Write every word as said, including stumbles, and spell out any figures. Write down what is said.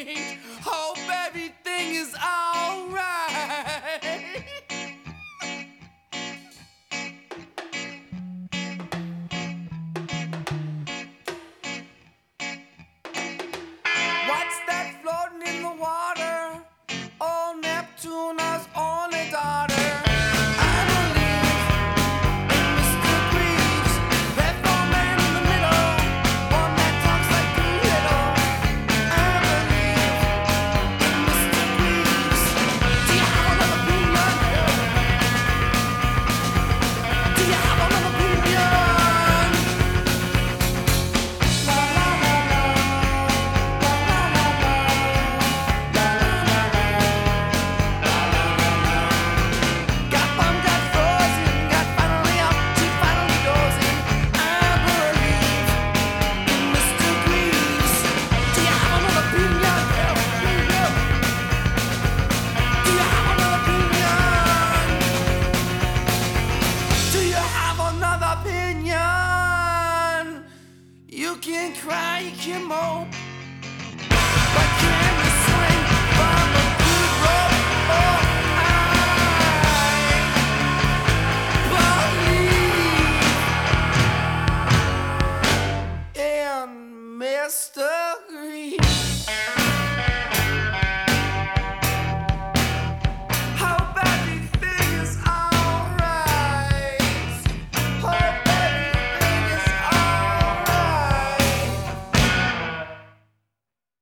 Hope everything is alright. What's that floating in the water? Oh, Neptune's only daughter. I believe in Mister Greaves, that old man in the middle, one that talks like Doolittle. I believe in Mister Greaves. Do you have another opinion? Do you have another opinion? La la la la, la la la la, la la la la, la la la la. Got bummed, got frozen, got finally up to finally dozing. I believe in Mister Greaves. Do you have another opinion? Do you have another opinion? Do you have another opinion? You can cry, you can mope,